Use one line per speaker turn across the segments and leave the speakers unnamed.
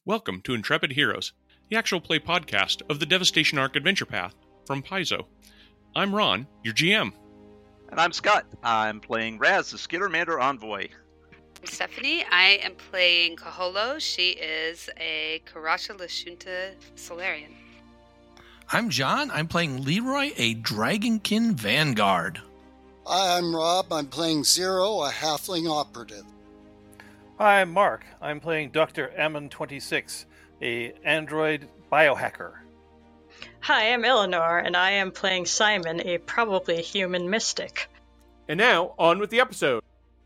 Welcome to Intrepid Heroes, the actual play podcast of the Devastation Arc Adventure Path from Paizo. I'm Ron, your GM.
And I'm Scott. I'm playing Raz, the Skittermander Envoy.
I'm Stephanie. I am playing Kaholo. She is a Karacha Lashunta Solarian.
I'm John. I'm playing Leroy, a Dragonkin Vanguard.
Hi, I'm Rob. I'm playing Zero, a Halfling Operative.
Hi, I'm Mark. I'm playing Dr. Ammon26, a android biohacker.
Hi, I'm Eleanor, and I am playing Simon, a probably human mystic.
And now, on with the episode.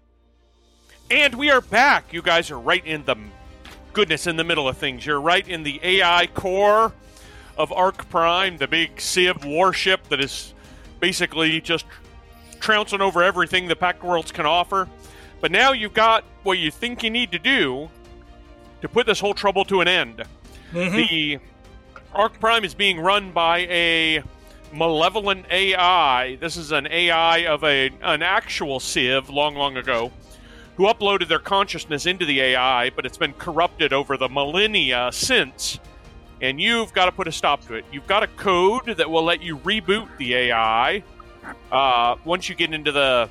And we are back. You guys are right in the middle of things. You're right in the AI core of Arc Prime, the big Civ warship that is basically just trouncing over everything the Pact Worlds can offer. But now you've got what you think you need to do to put this whole trouble to an end. Mm-hmm. The Arc Prime is being run by a malevolent AI. This is an AI of an actual Civ long ago, who uploaded their consciousness into the AI, but it's been corrupted over the millennia since. And you've got to put a stop to it. You've got a code that will let you reboot the AI once you get into the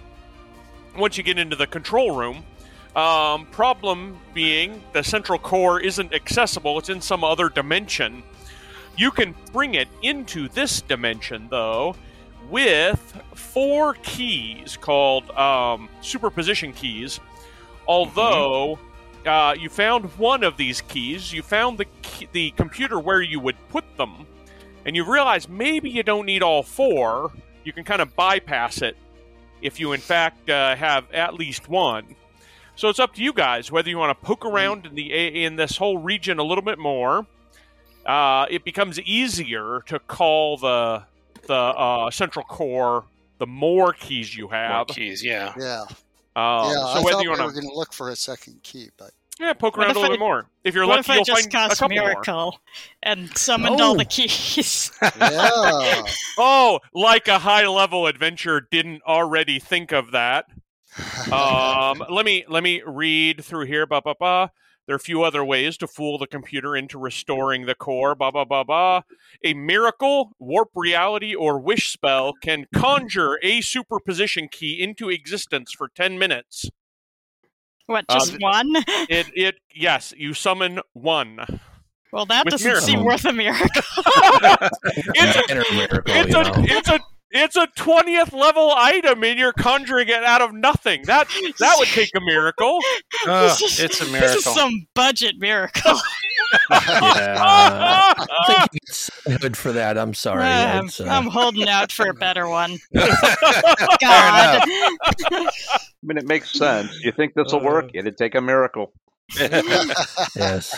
control room. Problem being, the central core isn't accessible. It's in some other dimension. You can bring it into this dimension, though, with 4 keys called superposition keys. Although you found one of these keys, you found the computer where you would put them, and you realize maybe you don't need all 4. You can kind of bypass it if you, in fact, have at least one. So it's up to you guys whether you want to poke around in this whole region a little bit more. It becomes easier to call the central core the more keys you have.
More keys, yeah.
Yeah.
So
I
whether
thought
you
we
want
were going to look for a second key, but...
Yeah, poke around a little bit more. If you're lucky, you'll find a couple more.
What if I just cast Miracle and summoned all the keys?
Yeah.
Oh, like a high-level adventurer didn't already think of that. Let me read through here. There are a few other ways to fool the computer into restoring the core. A miracle, warp reality, or wish spell can conjure a superposition key into existence for 10 minutes.
What, just one?
Yes, you summon one.
Well, that doesn't seem worth a miracle.
It's a 20th level item, and you're conjuring it out of nothing. That would take a miracle.
It's a miracle.
This is some budget miracle.
I think you get good for that. I'm sorry.
I'm holding out for a better one.
God.
I mean, it makes sense. You think this will work? It'd take a miracle.
Yes.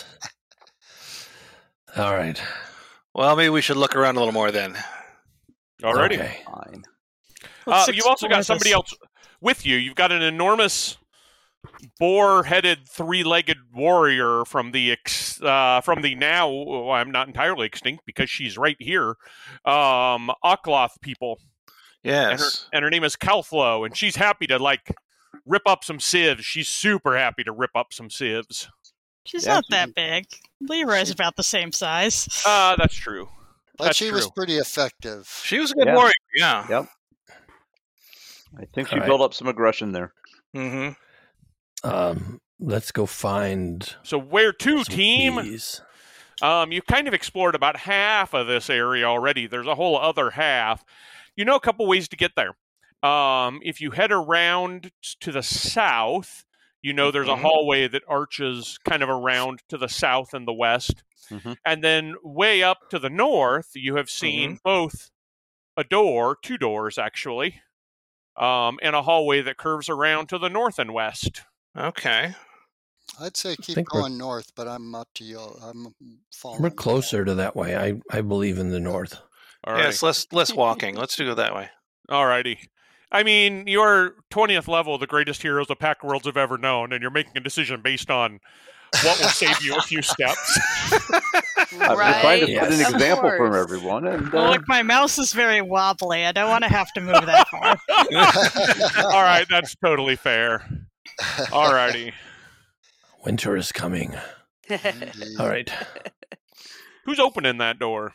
All right.
Well, maybe we should look around a little more then.
Alrighty.
Okay.
Fine.
You've also got somebody else with you. You've got an enormous boar-headed, 3-legged warrior from the now, I'm not entirely extinct because she's right here, Akloth people.
Yes.
And her name is Kalflo, and she's happy to, rip up some civs. She's super happy to rip up some civs.
She's not that big. Leroy's about the same size.
That's true.
But she was pretty effective.
She was a good warrior, yeah.
Yep. I think she built up some aggression there.
Mm-hmm.
Let's go find.
So where to, team?
Keys.
You've kind of explored about half of this area already. There's a whole other half. You know a couple ways to get there. If you head around to the south, you know there's a hallway that arches kind of around to the south and the west. Mm-hmm. And then way up to the north, you have seen both a door, 2 doors actually, and a hallway that curves around to the north and west.
Okay.
I'd say keep going north, but I'm up to you. I'm following.
We're closer to that way. I believe in the north.
All right.
Yes, less walking. Let's do it that way.
All righty. I mean, you're 20th level, the greatest heroes the Pact Worlds have ever known, and you're making a decision based on what will save you a few steps.
We're trying to put an example from everyone. And,
look, my mouse is very wobbly. I don't want to have to move that far.
All right, that's totally fair. All righty.
Winter is coming.
Indeed.
All right.
Who's opening that door?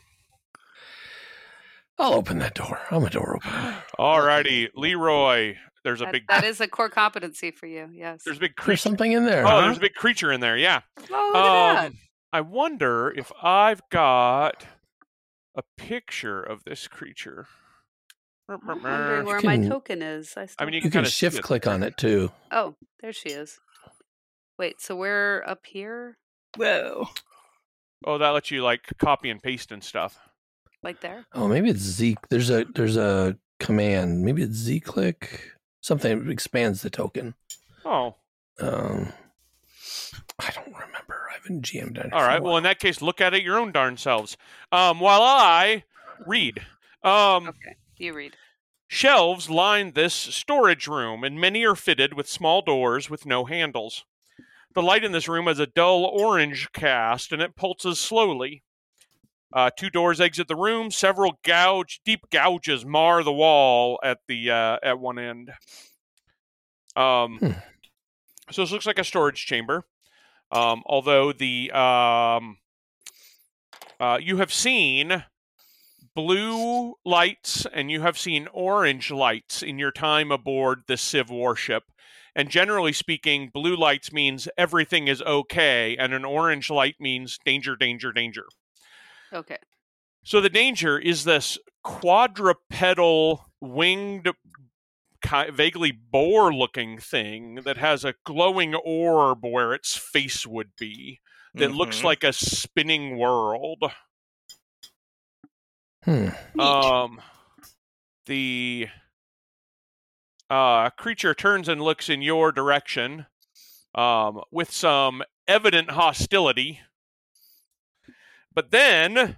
I'll open that door. I'm a door opener.
Alrighty, Leroy. There's a big.
That is a core competency for you. Yes.
There's a big
There's
creature.
something in there.
Oh,
huh?
there's a big creature in there. Yeah.
Oh, look at that.
I wonder if I've got a picture of this creature.
I'm wondering where
You
my
can-
token is.
I mean,
You can
kinda see
shift
it.
click on it too.
Oh, there she is. Wait, so we're up here?
Whoa.
Oh, that lets you like copy and paste and stuff.
Like there?
Oh, maybe it's Z. There's a command. Maybe it's Z click. Something that expands the token.
Oh,
I don't remember. I haven't GM'd it.
all right. Well, in that case, look at it your own darn selves. While I read.
Okay, you read.
Shelves line this storage room, and many are fitted with small doors with no handles. The light in this room has a dull orange cast, and it pulses slowly. 2 doors exit the room. Several deep gouges mar the wall at one end. So this looks like a storage chamber. Although you have seen blue lights and you have seen orange lights in your time aboard the Civ warship. And generally speaking, blue lights means everything is okay, and an orange light means danger, danger, danger.
Okay.
So the danger is this quadrupedal winged, vaguely boar-looking thing that has a glowing orb where its face would be that looks like a spinning world. The creature turns and looks in your direction with some evident hostility. But then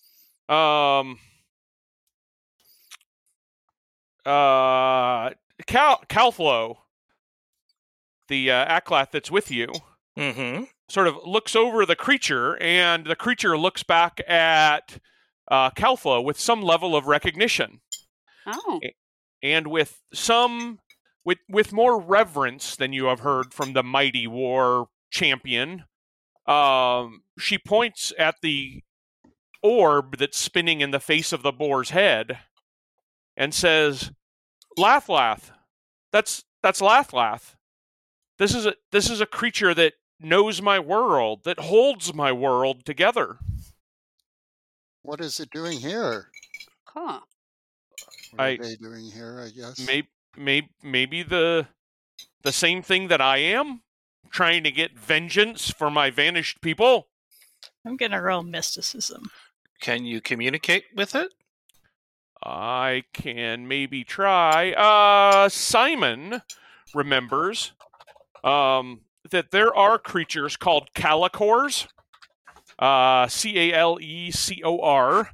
Calthlo, the Aklath that's with you, sort of looks over the creature, and the creature looks back at Calthlo with some level of recognition.
Oh.
And with more reverence than you have heard from the mighty war champion, she points at the orb that's spinning in the face of the boar's head and says, "Lath-Lath, that's Lath-Lath. This is a creature that knows my world, that holds my world together."
What is it doing here?
Huh.
What are they doing here, I guess?
Maybe the same thing that I am, trying to get vengeance for my vanished people.
I'm gonna roll mysticism.
Can you communicate with it?
I can maybe try. Simon remembers that there are creatures called Calicors. Calecor.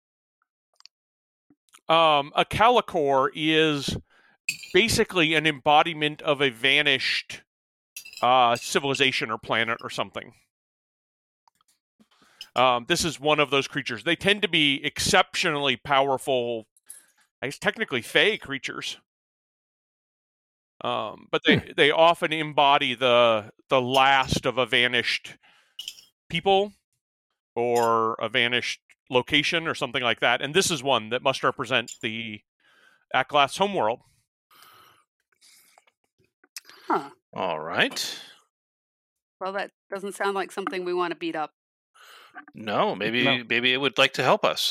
A Calicor is basically an embodiment of a vanished civilization or planet or something. This is one of those creatures. They tend to be exceptionally powerful, I guess technically Fey creatures. But they often embody the last of a vanished people or a vanished location or something like that. And this is one that must represent the Aklath's homeworld.
Huh.
All right.
Well, that doesn't sound like something we want to beat up.
No, maybe it would like to help us.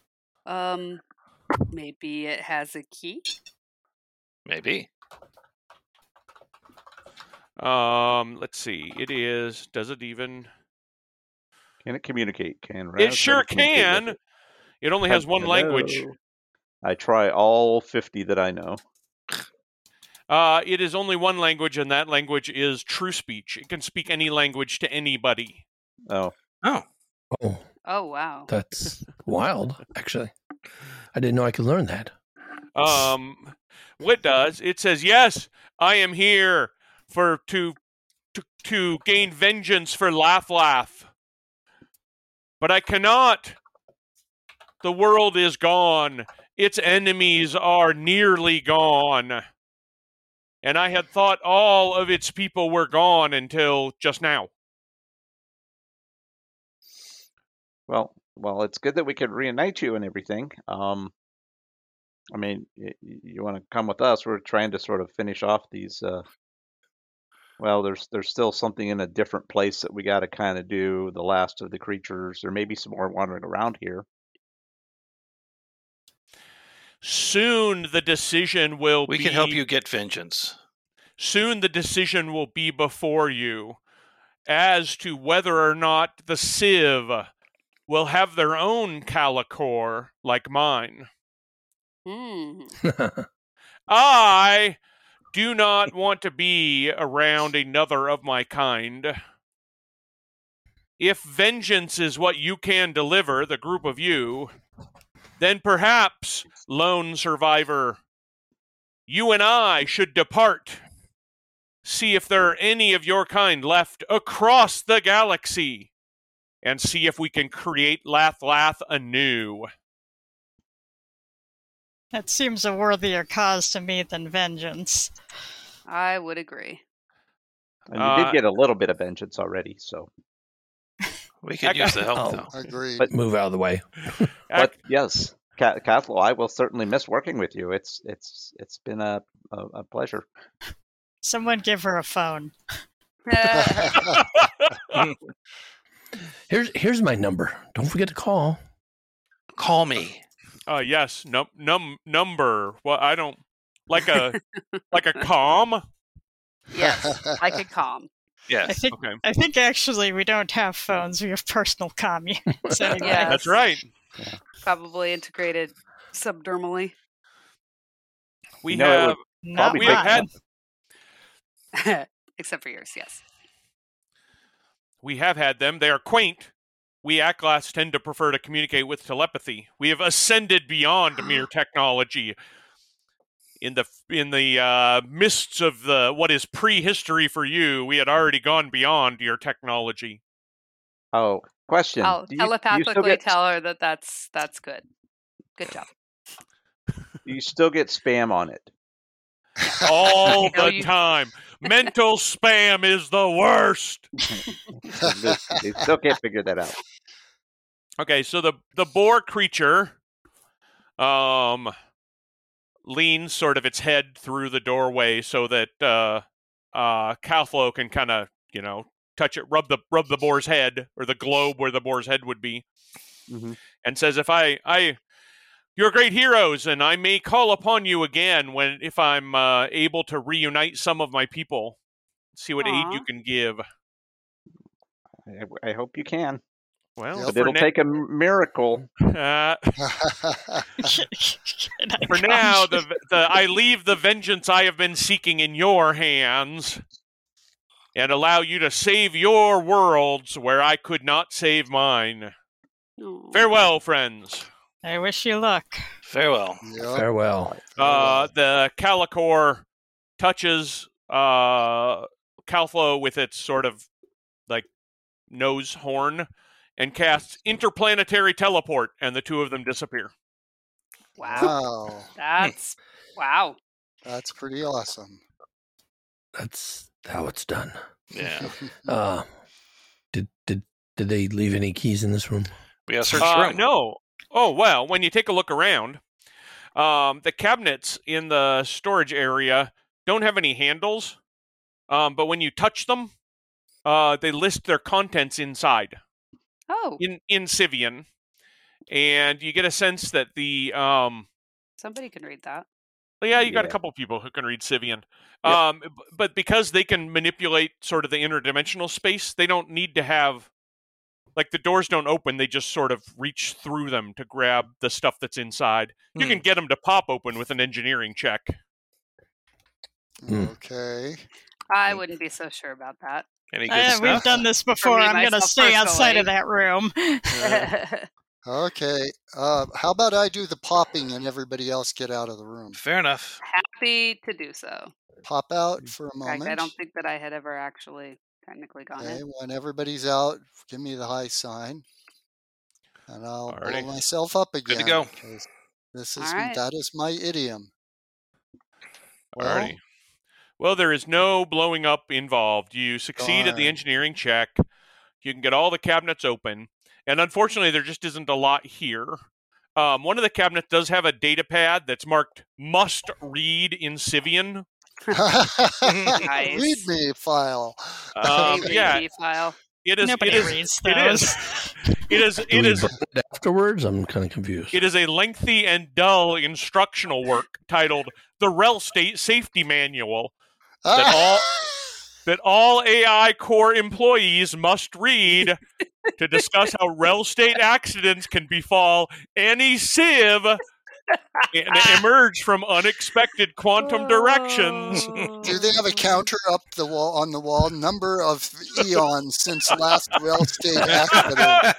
Maybe it has a key?
Maybe.
Let's see. Does it even...
Can it communicate?
It sure can. It only has one language.
I try all 50 that I know.
It is only one language, and that language is true speech. It can speak any language to anybody.
Oh.
Oh, wow.
That's wild, actually. I didn't know I could learn that.
What does? It says, "Yes, I am here to gain vengeance for Lath-Lath. But I cannot. The world is gone. Its enemies are nearly gone. And I had thought all of its people were gone until just now."
Well, it's good that we could reunite you and everything. I mean, you want to come with us? We're trying to sort of finish off these. Well, there's still something in a different place that we got to kind of do. The last of the creatures. There may be some more wandering around here.
Soon the decision will
We
be...
can help you get vengeance.
Soon the decision will be before you as to whether or not the Civ will have their own Calicor like mine. I do not want to be around another of my kind. If vengeance is what you can deliver, the group of you, then perhaps, lone survivor, you and I should depart. See if there are any of your kind left across the galaxy, and see if we can create Lath anew.
That seems a worthier cause to me than vengeance.
I would agree.
And you did get a little bit of vengeance already, so
we could use the help, though.
Agreed.
But move out of the way.
But yes, Cathlo, I will certainly miss working with you. It's been a pleasure.
Someone give her a phone.
Here's my number. Don't forget to call.
Call me.
Yes, number. Well, I don't like a comm.
Yes, like a comm.
Yes.
I think actually we don't have phones. We have personal comm units. Anyway.
Yes.
That's right.
Probably integrated subdermally.
We have
except for yours, yes.
We have had them. They are quaint. We Atlas tend to prefer to communicate with telepathy. We have ascended beyond mere technology. In the mists of what is prehistory for you, we had already gone beyond your technology.
Oh, question.
I'll telepathically tell her that's good. Good job.
Do you still get spam on it?
All the time. Mental spam is the worst.
They still can't figure that out.
Okay, so the boar creature leans sort of its head through the doorway so that Cathlo can kind of, touch it, rub the boar's head, or the globe where the boar's head would be, and says, "If you're great heroes, and I may call upon you again if I'm able to reunite some of my people. See what aid you can give."
I hope you can.
Well,
but it'll take a miracle.
For now, I leave the vengeance I have been seeking in your hands, and allow you to save your worlds where I could not save mine. Farewell, friends.
I wish you luck.
Farewell.
Yep.
Farewell.
The Calicor touches Calflo with its sort of like nose horn and casts interplanetary teleport, and the two of them disappear.
Wow. Wow.
That's pretty awesome.
That's how it's done.
Yeah.
Did they leave any keys in this room?
We got to search the room.
No. Oh, well, when you take a look around, the cabinets in the storage area don't have any handles, but when you touch them, they list their contents inside.
Oh.
In Civian. And you get a sense that the...
somebody can read that.
Yeah, you got a couple people who can read Civian. Yep. But because they can manipulate sort of the interdimensional space, they don't need to have... Like, the doors don't open, they just sort of reach through them to grab the stuff that's inside. You can get them to pop open with an engineering check.
Okay.
I wouldn't be so sure about that.
Any good stuff?
We've done this before. I'm going to stay outside of that room.
Okay. How about I do the popping and everybody else get out of the room?
Fair enough.
Happy to do so.
Pop out for a moment.
In fact, I don't think that I had ever actually technically gone in.
When everybody's out, give me the high sign. And I'll blow myself up again.
Good to go.
That is my idiom.
Alrighty. Well, there is no blowing up involved. You succeed at the engineering check. You can get all the cabinets open. And unfortunately, there just isn't a lot here. One of the cabinets does have a data pad that's marked "Must Read" in Civian.
Nice.
Read me file.
Yeah,
file.
it is.
Nobody
it is,
reads
it
those.
is. It is.
Afterwards, I'm kind of confused.
It is a lengthy and dull instructional work titled "The REL State Safety Manual" that all AI core employees must read to discuss how REL state accidents can befall any civ and emerge from unexpected quantum directions.
Do they have a counter up the wall on the wall? Number of eons since last real state accident.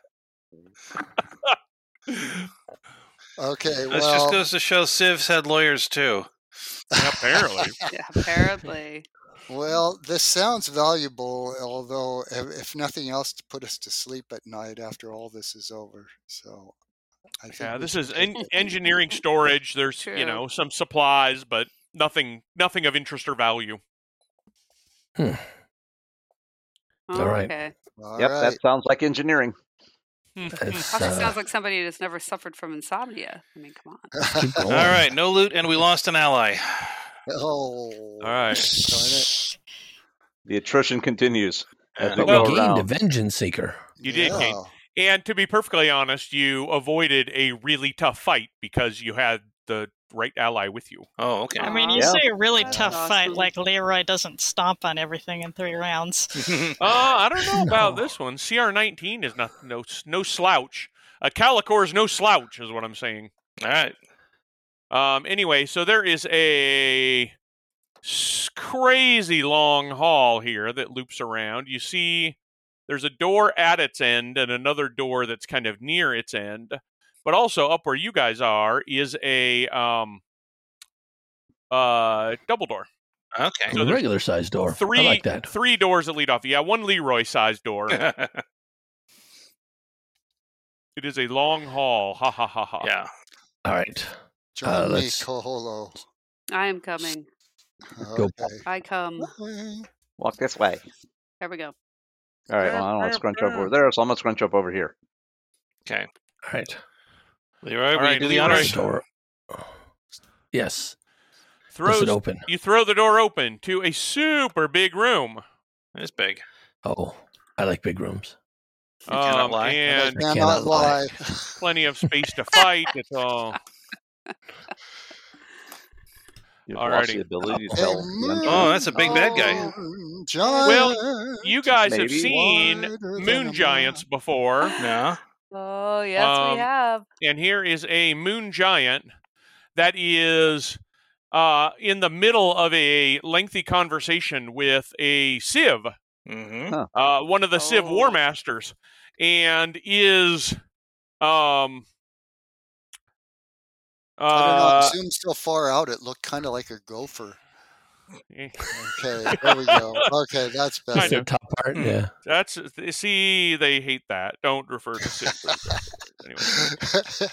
Okay,
This just goes to show Civs had lawyers too.
Apparently.
Yeah, apparently.
Well, this sounds valuable, although if nothing else, to put us to sleep at night after all this is over. So, I think
this is engineering storage. There's some supplies, but nothing of interest or value.
All right.
Okay.
Yep, that sounds like engineering.
Also sounds like somebody who's never suffered from insomnia. I mean, come on.
All right, no loot, and we lost an ally.
Oh.
All right.
The attrition continues as we
We
go
gained
around.
a vengeance seeker.
You did, Kane. And to be perfectly honest, you avoided a really tough fight because you had the right ally with you.
Oh, okay.
I mean, you say a really tough fight like Leroy doesn't stomp on everything in 3 rounds.
I don't know about this one. CR19 is no slouch. Calicor is no slouch, is what I'm saying.
All right.
Anyway, so there is a crazy long hall here that loops around. You see there's a door at its end and another door that's kind of near its end. But also up where you guys are is a double door.
Okay.
So a regular sized door. I like that.
3 doors that lead off. Yeah, one Leroy-sized door. It is a long hall. Ha ha ha ha.
Yeah.
All right.
Join me,
let's
Koholo.
I am coming.
go.
I come.
Walk this way.
There we go.
All right, well, I don't want to scrunch up over there, so I'm going to scrunch up over here.
Okay.
All right.
Leroy,
All
will you
right,
do the
Leroy.
honors?
Door. Yes. Does it open?
You throw the door open to a super big room.
It's big.
Oh, I like big rooms.
You cannot lie.
And
I cannot lie.
plenty of space to fight. It's all.
You've lost the
Alrighty.
ability to tell.
Oh, that's a big bad guy.
Well, you guys have
Maybe.
seen moon giants before.
No.
Oh, yes, we have.
And here is a moon giant that is in the middle of a lengthy conversation with a Civ,
Mm-hmm.
one of the Civ War Masters, and is
I don't know. It zoomed so far out, it looked kind of like a gopher. Okay, there we go. Okay, that's better.
Kind of.
Top part, yeah.
That's they hate that. Don't refer to Civ. Anyway.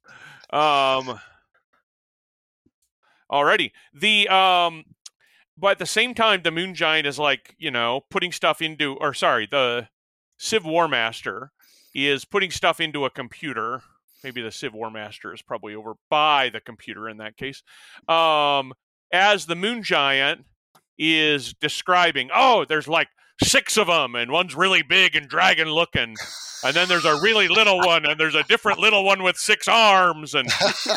Alrighty. But at the same time, the Moon Giant is like, putting stuff into, the Civ War Master is putting stuff into a computer. Maybe the Civ War Master is probably over by the computer in that case. As the Moon Giant is describing, there's like 6 of them, and one's really big and dragon looking. And then there's a really little one, and there's a different little one with 6 arms, and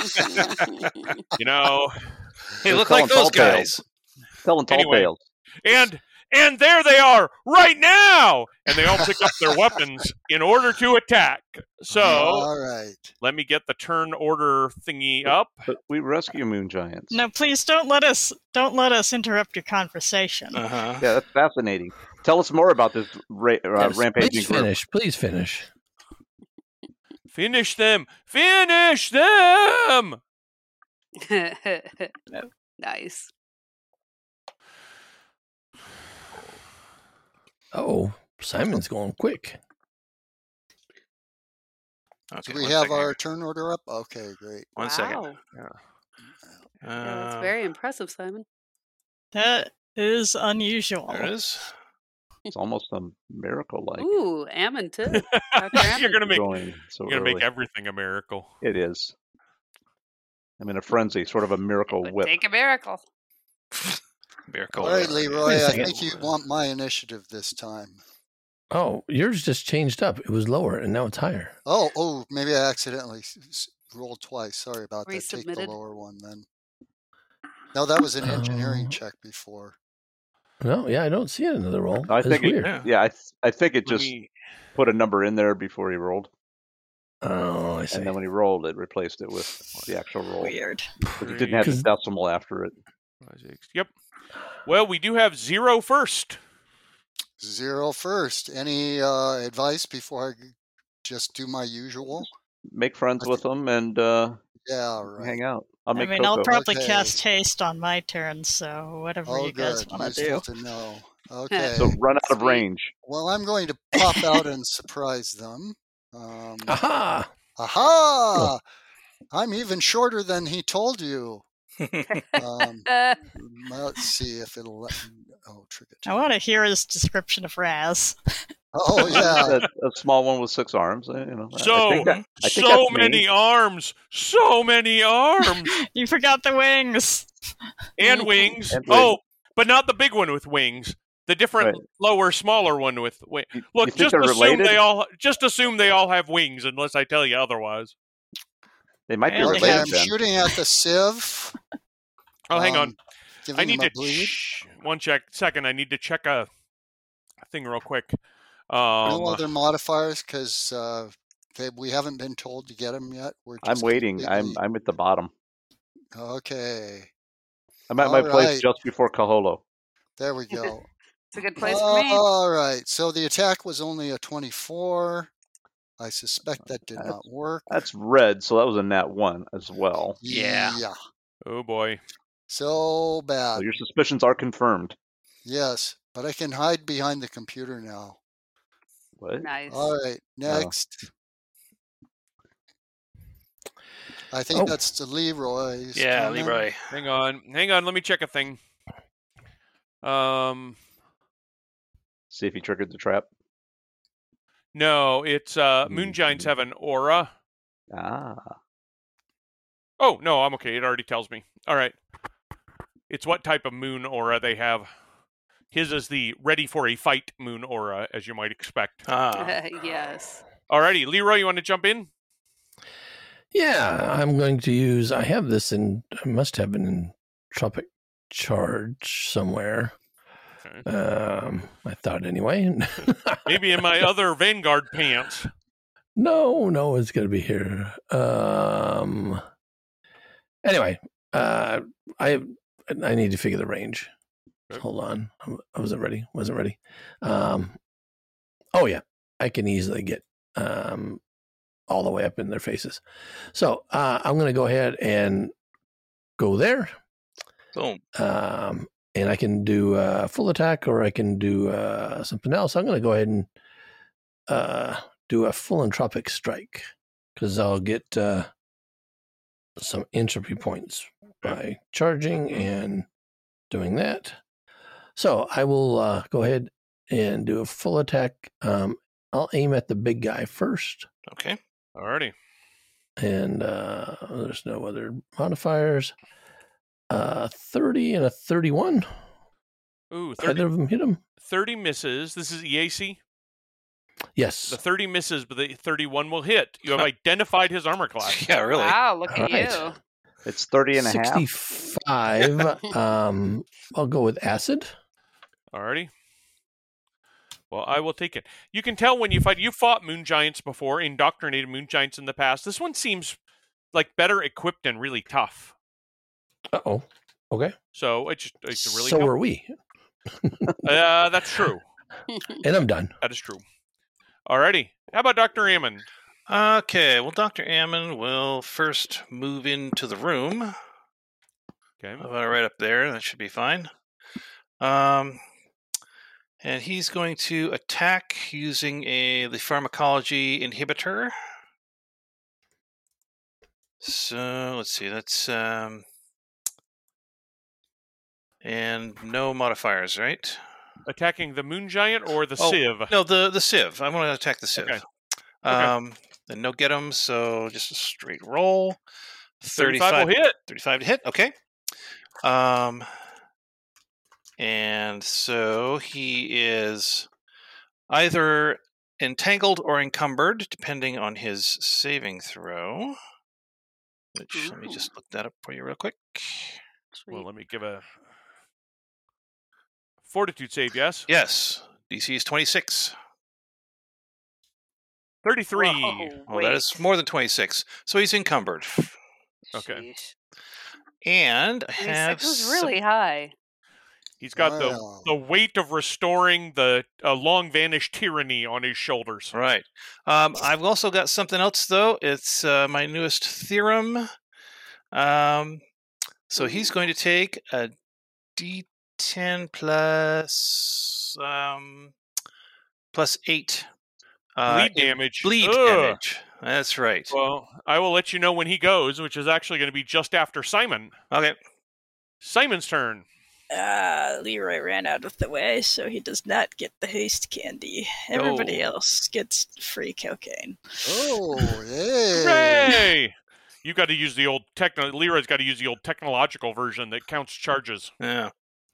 They look like those guys.
Telling tall tales.
And there they are right now, and they all pick up their weapons in order to attack. So,
all right,
let me get the turn order thingy up.
But we rescue moon giants.
No, please don't let us interrupt your conversation.
Uh-huh.
Yeah, that's fascinating. Tell us more about this rampaging group.
Please finish.
Finish them! Finish them!
Nice.
Oh, Simon's going quick.
Okay,
do we
one
have
second
our
here.
turn order up? Okay, great.
One second.
Wow.
Yeah.
Yeah, that's very impressive, Simon.
That is unusual.
There it is.
It's almost a miracle like.
Ooh, Ammon too. Dr. Ammon.
You're gonna make
Going so
you're gonna make
early.
everything a miracle.
It is. I'm in a frenzy, sort of a miracle
Would
whip.
take a miracle.
Miracle.
All right, Leroy,
Wait a
I
second.
think you want my initiative this time.
Oh, yours just changed up. It was lower and now it's higher.
Oh, maybe I accidentally rolled twice. Sorry about that. Take the
Resubmitted.
lower one then. No, that was an engineering
Oh.
check before.
No, yeah, I don't see it in the roll.
I
It's
think
weird.
I think it
Let
just
me-
put a number in there before he rolled,
Oh, I see.
and then when he rolled, it replaced it with the actual roll.
Weird.
But it didn't have the
'Cause-
decimal after it.
5, 6. Yep. Well, we do have 0 first.
0 first. Any advice before I just do my usual?
Make friends with them and
Yeah, right.
hang out. I'll
I
make
mean, I'll
cocoa.
probably
Okay.
cast haste on my turn, so whatever
Oh,
you guys
good.
want to do.
Useful to know. Okay.
So run out of
Sweet.
range.
Well, I'm going to pop out and surprise them.
Aha!
Aha! I'm even shorter than he told you. Let's see if it'll let me. Oh, trigger.
I want to hear his description of Raz.
Oh, yeah.
a small one with 6 arms. You know.
So,
I think
so
that's me.
many arms. So many arms.
You forgot the wings.
And wings.
And
Oh, but not the big one with wings. The different
Right.
lower, smaller one with wings.
You
Look,
think
just
they're
assume they all have wings, unless I tell you otherwise.
They might be
And they
Okay,
related
I'm
then.
shooting at the sieve.
Oh, hang on.
Giving
I need
him a
to
bleed.
second. I need to check a thing real quick.
No other modifiers because we haven't been told to get them yet. We're
I'm
just
waiting.
completely-
I'm at the bottom.
Okay.
I'm at my
All
place
right.
just before Kaholo.
There we go.
It's a good place for me.
All right. So the attack was only a 24. I suspect that did not work.
That's red, so that was a nat 1 as well.
Yeah.
Yeah.
Oh boy.
So bad.
So your suspicions are confirmed.
Yes, but I can hide behind the computer now.
What?
Nice.
All right, next. I think
Oh.
that's the Leroy's.
Yeah,
comment.
Leroy.
Hang on. Let me check a thing.
See if he triggered the trap.
No, it's moon giants have an aura.
Ah.
Oh no, I'm okay. It already tells me. All right. It's what type of moon aura they have. His is the ready for a fight moon aura, as you might expect.
Yes.
Alrighty, Leroy, you want to jump in?
Yeah, I'm going to use. I have this in. I must have it in Tropic Charge somewhere.
Okay.
I thought anyway.
Maybe in my other Vanguard pants.
No, it's going to be here. Anyway, I need to figure the range.
Okay.
Hold on, I wasn't ready. Oh yeah, I can easily get all the way up in their faces. So I'm going to go ahead and go there.
Boom.
And I can do a full attack, or I can do something else. I'm going to go ahead and do a full entropic strike, because I'll get some entropy points by charging and doing that. So I will go ahead and do a full attack. I'll aim at the big guy first.
Okay.
Alrighty.
And there's no other modifiers. 30 and a 31.
Ooh,
Either
30,
of them hit him?
30 misses. This is EAC.
Yes.
The 30 misses, but the 31 will hit. You have identified his armor class.
Yeah, really.
Wow, look
All
at
right.
you.
It's 30 and a half.
65. I'll go with acid.
Alrighty. Well, I will take it. You can tell when you fight. You fought moon giants before, indoctrinated moon giants in the past. This one seems like better equipped and really tough.
Uh-oh. Okay.
So it's really
so
tough.
are we.
That's true.
And I'm done.
That is true. Alrighty. How about Dr. Ammon?
Okay, well, Dr. Ammon will first move into the room.
Okay.
About right up there. That should be fine. And he's going to attack using the pharmacology inhibitor. So, let's see. That's... and no modifiers, right?
Attacking the Moon Giant or the
Oh,
Civ?
No, the Civ. I want to attack the Civ.
Okay.
Then no get him, so just a straight roll.
35 will hit.
35 to hit. Okay. And so he is either entangled or encumbered, depending on his saving throw. Which, let me just look that up for you real quick.
Well, let me give a fortitude save, yes?
Yes. DC is 26.
33.
Well, that is more than 26. So he's encumbered.
Okay.
Sheesh.
And I
26
have
was really high.
He's got
Wow.
the weight of restoring the long vanished tyranny on his shoulders.
Right. I've also got something else, though. It's my newest theorem. So he's going to take a D10 plus 8.
Bleed damage.
Bleed
Ugh.
damage. That's right.
Well, I will let you know when he goes, which is actually going to be just after Simon.
Okay.
Simon's turn.
Leroy ran out of the way, so he does not get the haste candy. Everybody else gets free cocaine.
Oh, hey.
Hooray! You got to use the old Leroy's got to use the old technological version that counts charges.
Yeah.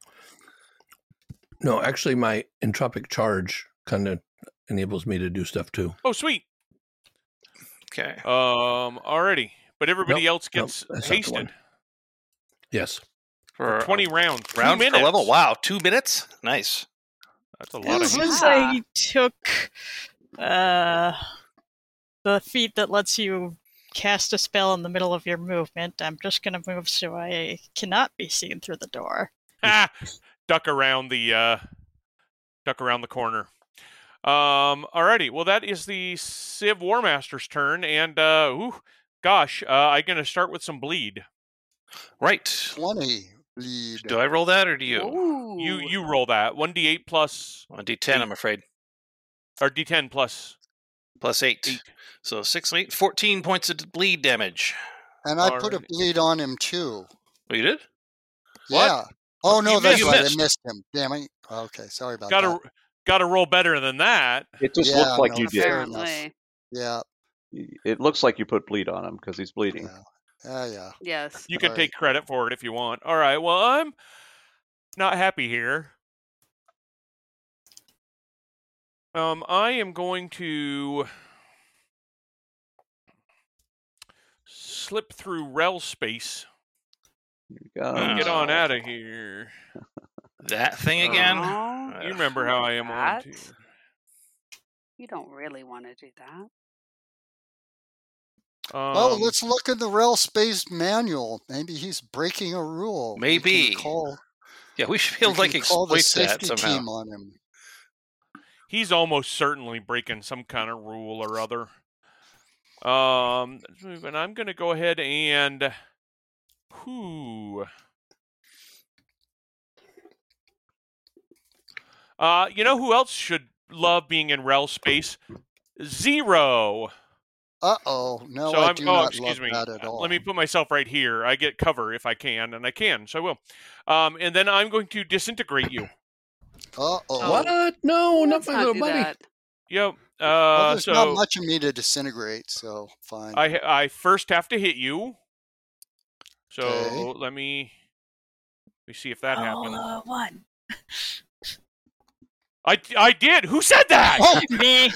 No, actually, my entropic charge kind of enables me to do stuff too.
Oh, sweet.
Okay.
Alrighty, but everybody
Nope,
else gets
nope, that's not the
hasted
one. Yes.
for 20 rounds. 2
round
minutes.
per level. Wow, 2 minutes. Nice.
That's a lot
It
of haste.
was like he took the feat that lets you cast a spell in the middle of your movement. I'm just going to move so I cannot be seen through the door.
Ah, duck around the corner. Alrighty. Well, that is the Civ War Master's turn, and I'm gonna start with some bleed.
Right.
20 bleed.
Do I roll that or do you?
Ooh.
You roll that 1d8 plus
On D10, I'm afraid.
or d10 plus
Plus 8. So 6, 8, 14 points of bleed damage.
And I put a
Alrighty.
bleed on him too.
Oh, you did?
Yeah. Oh, no,
You
that's
missed.
right.
missed.
I missed him. Damn it. Okay, sorry about
Gotta
that.
gotta roll better than that.
It just
Yeah,
looks like
no,
you did.
fair enough.
Apparently.
Yeah,
It looks like you put bleed on him because he's bleeding.
yeah.
Yes.
You can
Alright.
take credit for it if you want. All right. Well, I'm not happy here. I am going to slip through rel space
Here we go.
and get on out of here.
That thing again?
Aw,
You remember how I am on
That?
to.
you don't really want to do that.
Well, let's look in the rel space manual. Maybe he's breaking a rule. We
Maybe.
can call,
Yeah, we should be able to
we
like
can call the
exploit that
safety
somehow.
team on him.
He's almost certainly breaking some kind of rule or other. Let's move, and I'm going to go ahead and. You know who else should love being in rel space? Zero.
Uh-oh. No,
So
I
I'm-
do
oh,
not
excuse
love
me.
that at all.
Let me put myself right here. I get cover if I can, and I can, so I will. And then I'm going to disintegrate you.
Uh-oh.
What? No, not
Let's
my
not
little
do
buddy.
that.
Yep.
Well, there's not
So
much of me to disintegrate, so fine.
I first have to hit you. So
Okay.
let me see if that happens.
One.
I did. Who said that?
Oh,
Me.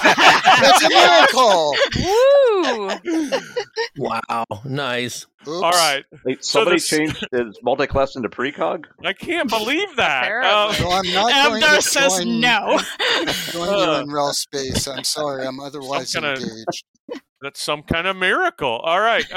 that's a miracle!
Woo!
Wow, nice.
Oops.
All right.
Wait,
So
somebody
this-
changed his multi-class into precog?
I can't believe that.
Apparently.
So I'm not going
Abdar
to
says
join,
no.
join you in rel space. I'm sorry. I'm otherwise
Some kinda-
engaged.
That's some kind of miracle. All right.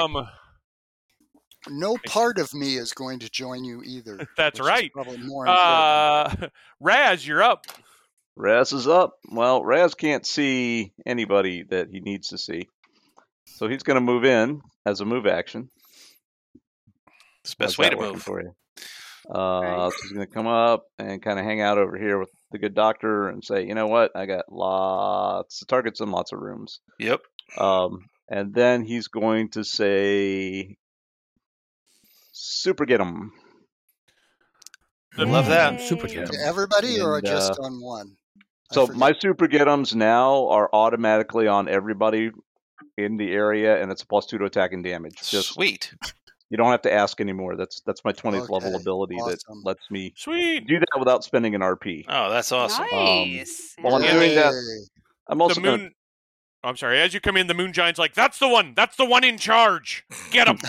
No part of me is going to join you either.
That's
which is
right.
probably more important.
Raz, you're up.
Raz is up. Well, Raz can't see anybody that he needs to see. So he's going to move in as a move action.
It's the best
How's
way
that
to
working
move.
for you?
Right.
So he's going to come up and kind of hang out over here with the good doctor and say, you know what? I got lots of targets and lots of rooms.
Yep.
And then he's going to say, super get 'em.
Love that.
Super get 'em.
To everybody or
And,
just on one? I
So
forget.
my super get-ems now are automatically on everybody in the area, and it's a +2 to attack and damage. Just
Sweet.
you don't have to ask anymore. That's my 20th level
Okay,
ability that
awesome.
lets me
Sweet.
do that without spending an RP.
Oh, that's awesome.
Nice.
While I'm
Yeah.
doing that,
Yay.
I'm
The
also going to
moon. I'm sorry. As you come in, the moon giant's like, "That's the one. That's the one in charge. Get him."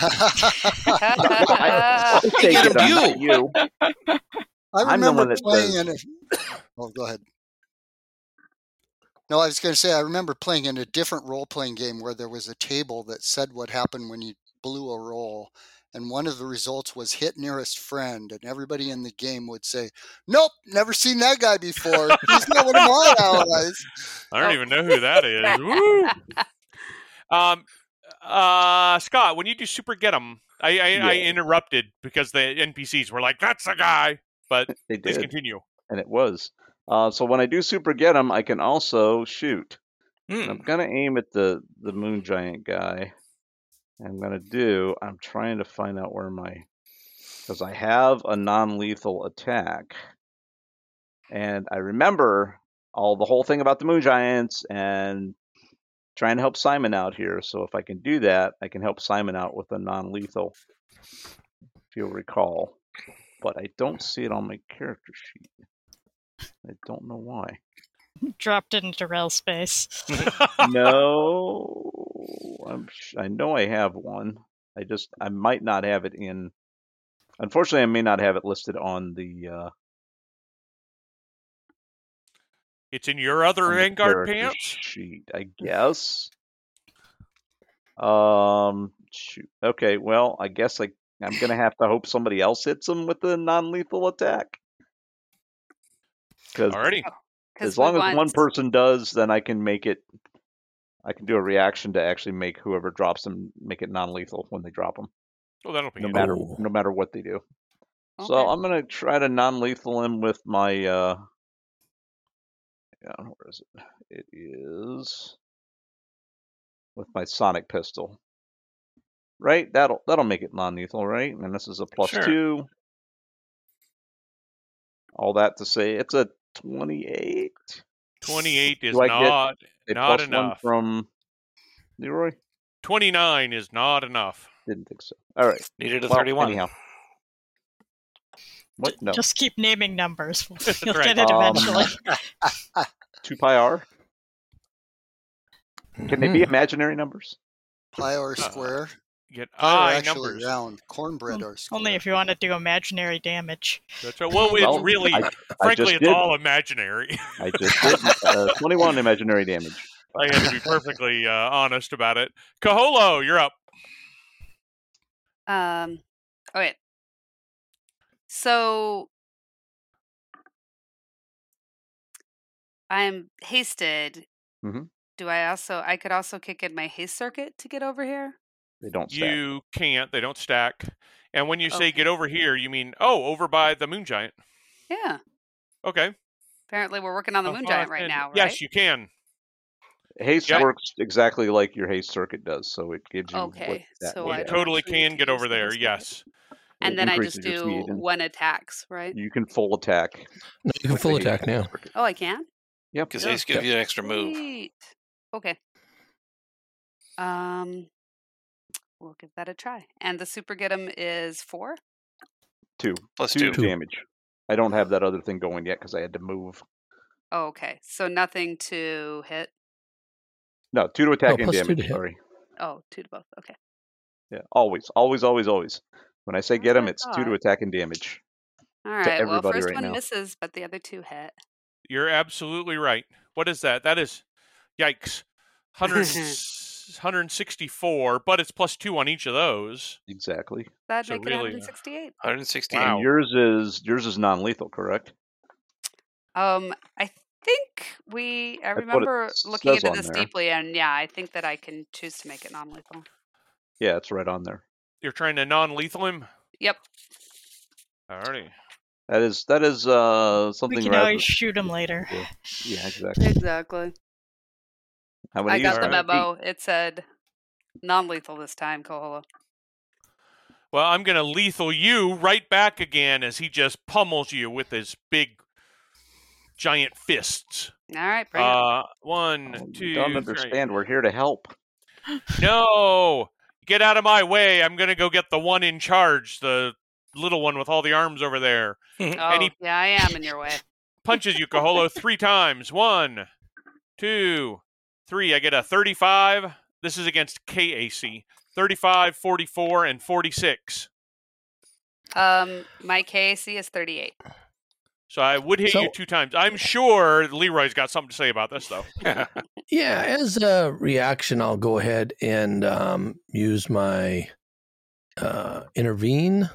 I'll take
Get
it,
him,
I'm not you.
I
I'm the one
remember
that
playing
says-
in a. Oh, go ahead. No, I was going to say I remember playing in a different role-playing game where there was a table that said what happened when you blew a roll, and one of the results was hit nearest friend, and everybody in the game would say, "Nope, never seen that guy before. He's not one of my allies."
I don't even know who that is. Woo! Scott, when you do super get 'em, I interrupted because the NPCs were like, "That's the guy," but
They
please
did,
continue.
and it was. So when I do super get 'em, I can also shoot. And I'm going to aim at the moon giant guy. I'm trying to find out where because I have a non-lethal attack. And I remember the whole thing about the moon giants and trying to help Simon out here. So if I can do that, I can help Simon out with a non-lethal, if you'll recall. But I don't see it on my character sheet. I don't know why.
Dropped it into rel space.
No, I know I have one. I might not have it in. Unfortunately, I may not have it listed on the.
It's in your other
on the
Vanguard
character
pants.
sheet, I guess. Shoot. Okay, well, I guess I'm gonna have to hope somebody else hits him with a non-lethal attack. Because
Alrighty.
as long as one person does, then I can make it. I can do a reaction to actually make whoever drops them make it non-lethal when they drop them.
Oh, that'll be
no
handy.
matter what they do.
Okay.
So I'm gonna try to non-lethal him with my. Where is it? It is with my sonic pistol. Right, that'll make it non-lethal, right? And this is a +2. All that to say, it's a 28.
28 is
Do I
not
get a
not
+1
enough.
from Leroy?
29 is not enough.
Didn't think so. All right.
Needed a
Well,
31.
Anyhow. What? No.
Just keep naming numbers. You'll
right.
get it eventually.
2 pi r. Can they be imaginary numbers?
Pi or square.
Get
Pi are
I
actually
numbers.
round. Cornbread are square.
Only if you want to do imaginary damage.
That's right. Well, it's
Well,
really,
I
frankly,
just
it's
did.
all imaginary.
I just did 21 imaginary damage.
I had to be perfectly honest about it. Kaholo, you're up.
Okay. So I'm hasted.
Mhm.
I could also kick in my haste circuit to get over here?
They don't stack.
You can't. They don't stack. And when you say
Okay.
get over here, you mean, over by the moon giant.
Yeah.
Okay.
Apparently we're working on the moon giant right now, right?
Yes, you can.
Haste
Yeah.
works exactly like your haste circuit does, so it gives you
Okay, so
You
I don't
totally
actually need
can
to
get
use
over
the
there,
haste
yes.
And
It
then I just
increases your
do
speed and-
one attacks, right?
You can full attack.
No, you can
with
full
the haste
attack now.
circuit.
Oh, I can?
Yep.
Because Haste gives you an extra move.
Sweet. Okay. We'll give that a try. And the super get 'em is 4?
2.
Plus
2
2.
damage. I don't have that other thing going yet because I had to move.
Oh, okay. So nothing to hit.
No, 2 to attack and
+2 to
damage.
hit.
Sorry.
Oh, 2 to both. Okay.
Yeah, always. When I say get them,
what I
it's 2 to
thought.
attack and damage.
All right. Well,
everybody
first
right
one
now.
misses, but the other 2 hit.
You're absolutely right. What is that? That is, yikes, 164, but it's +2 on each of those.
Exactly.
That'd
So
make it
really,
168.
168.
Wow.
And yours is non-lethal, correct?
I think I
what it
remember looking
says
into
on
this
there.
deeply, and yeah, I think that I can choose to make it non-lethal.
Yeah, it's right on there.
You're trying to non-lethal him?
Yep.
Alrighty.
That is
We
something.
can
rather
always shoot him later.
Yeah, exactly.
Exactly.
I'm gonna
I got
use
the
my
memo. It said non-lethal this time, Kohola.
Well, I'm going to lethal you right back again as he just pummels you with his big, giant fists.
All right, bring it.
1, 2,
You don't
3.
understand. We're here to help.
No! Get out of my way. I'm going to go get the one in charge, the little one with all the arms over there.
Oh,
he
yeah, I am in your way.
punches you, Kaholo, 3 times. 1, 2, 3. I get a 35. This is against KAC. 35, 44, and 46.
My KAC is 38.
So I would hit you 2 times. I'm sure Leroy's got something to say about this, though.
Yeah, as a reaction, I'll go ahead and use my intervene.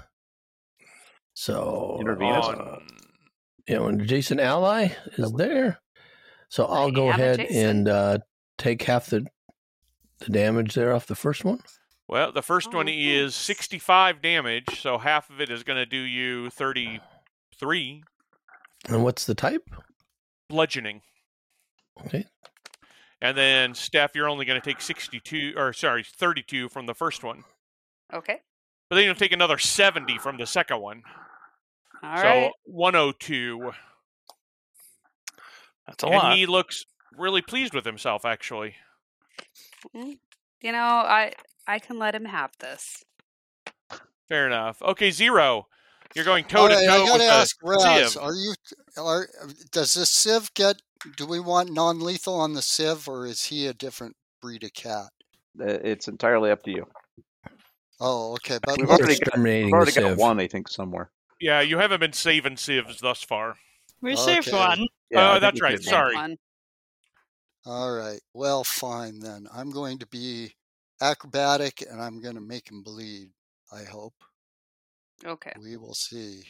So
Intervene.
An adjacent ally is there. So I'll go ahead and take half the damage there off the first one.
Well, the first one is 65 damage, so half of it is going to do you 33.
And what's the type?
Bludgeoning.
Okay.
And then, Steph, you're only going to take 32 from the first one.
Okay.
But then you'll take another 70 from the second one.
All
so
right.
102.
That's a lot.
And he looks really pleased with himself, actually.
You know, I can let him have this.
Fair enough. Okay, Zero. You're going toe to toe.
I gotta ask Raz,
Civ.
does this Civ do we want non-lethal on the Civ, or is he a different breed of cat?
It's entirely up to you.
Oh, okay. But
we've already got one, I think, somewhere.
Yeah, you haven't been saving Civs thus far.
We saved one.
Yeah,
that's right. Sorry.
All right. Well, fine then. I'm going to be acrobatic, and I'm going to make him bleed, I hope.
Okay.
We will see.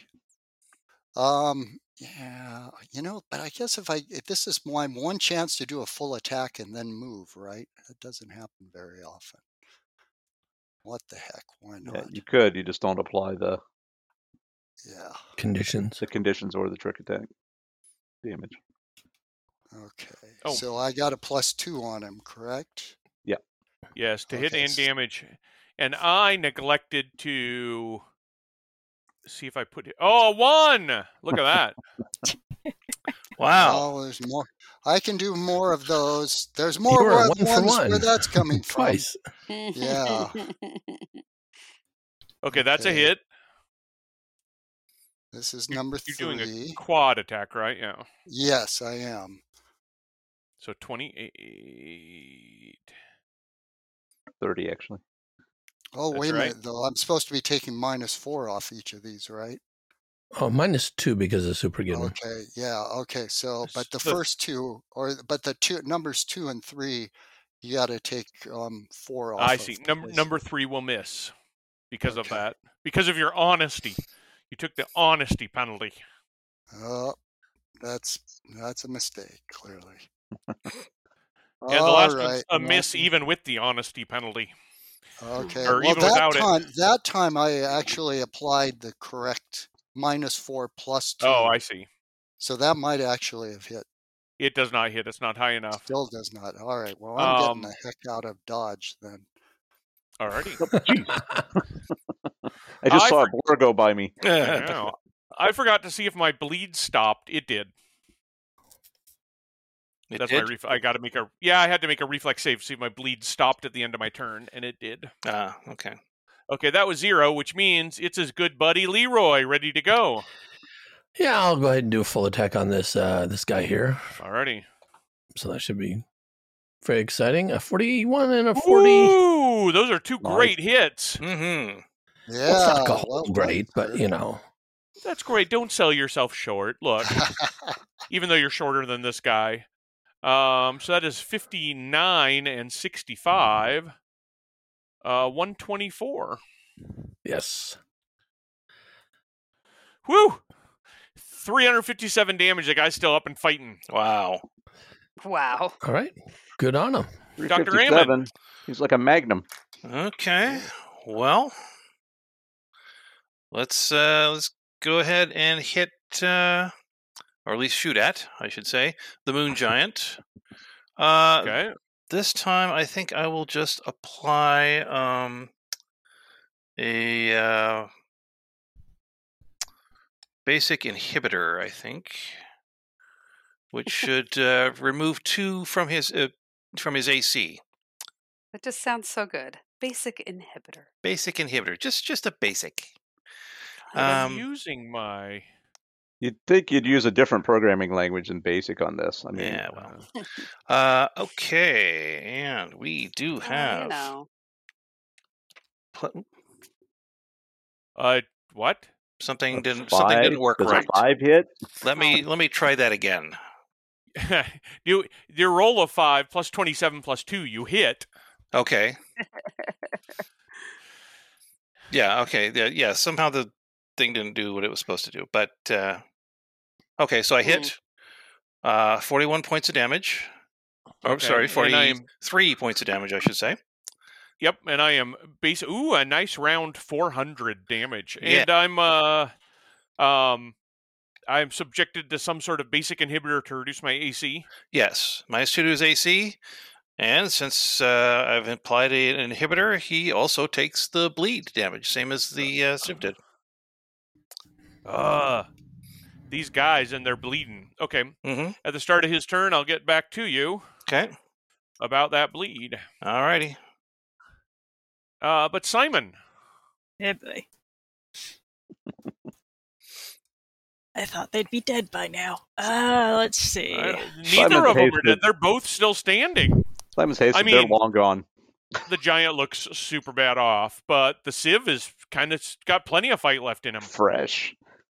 Yeah, but I guess if this is my one chance to do a full attack and then move, right? That doesn't happen very often. What the heck? Why not?
Yeah, you could. You just don't apply the
conditions.
The conditions or the trick attack damage.
Okay. So I got a +2 on him, correct?
Yeah.
Yes, to hit and damage. And I neglected to see if I put it. Oh, 1! Look at that.
Wow.
Oh, there's more. I can do more of those. There's more ones where that's coming from.
Twice.
Yeah.
Okay, that's a hit.
This is number 3.
You're doing a quad attack, right? Yeah.
Yes, I am.
So 28.
30, actually.
Oh,
That's
wait a
right.
minute, though. I'm supposed to be taking -4 off each of these, right?
Oh, -2 because of Super Good One.
Okay, yeah, okay. So, but the first two, but the numbers 2 and 3, you got to take 4 off.
I see. Number 3 will miss because of that. Because of your honesty. You took the honesty penalty.
Oh, that's a mistake, clearly.
Yeah, the last one's a miss even with the honesty penalty.
Okay.
Or
well,
even without it.
That time I actually applied the correct -4 +2.
Oh, I see.
So that might actually have hit.
It does not hit. It's not high enough.
Still does not. All right. Well, I'm getting the heck out of Dodge then.
Alrighty.
I just saw a blur go by me.
I forgot to see if my bleed stopped. It did. That's my I got to make a. Yeah, I had to make a reflex save to see if my bleed stopped at the end of my turn, and it did.
Okay.
Okay, that was 0, which means it's his good buddy Leroy ready to go.
Yeah, I'll go ahead and do a full attack on this this guy here.
Alrighty.
So that should be very exciting. A 41 and a 40.
Ooh, those are 2 great hits.
Mm-hmm.
Yeah.
Well, it's not a whole great, but
That's great. Don't sell yourself short. Look, even though you're shorter than this guy. So that is 59 and 65. 124.
Yes.
Woo! 357 damage. The guy's still up and fighting.
Wow.
Wow.
All right. Good on him.
Dr. Ammon.
He's like a magnum.
Okay. Well, let's go ahead and hit, or at least shoot at, I should say, the Moon Giant.
Okay.
This time, I think I will just apply a basic inhibitor, I think, which should remove 2 from his AC.
That just sounds so good. Basic inhibitor.
Basic inhibitor, just a basic.
I'm using my.
You'd think you'd use a different programming language than BASIC on this. I mean,
yeah, well. Okay, and we do have.
What?
Something didn't work
Does
right.
a 5 hit?
Let me try that again.
Your roll of 5 plus 27 plus 2, you hit.
Okay. Yeah. Okay. Yeah. Somehow the thing didn't do what it was supposed to do. But okay, so I hit 41 points of damage. Oh,
Okay,
sorry,
and
43 points of damage, I should say.
Yep, and I am a nice round 400 damage,
Yeah.
and I'm subjected to some sort of basic inhibitor to reduce my AC.
Yes, minus 2 to his AC, and since I've applied an inhibitor, he also takes the bleed damage, same as the Civ did.
These guys and they're bleeding. Okay.
Mm-hmm.
At the start of his turn, I'll get back to you.
Okay.
About that bleed.
Alrighty.
But Simon.
Yeah, boy. I thought they'd be dead by now. Let's see.
Neither of them are dead. They're both still standing.
Simon's hasted. They're long gone.
The giant looks super bad off, but the Civ is kind of got plenty of fight left in him.
Fresh.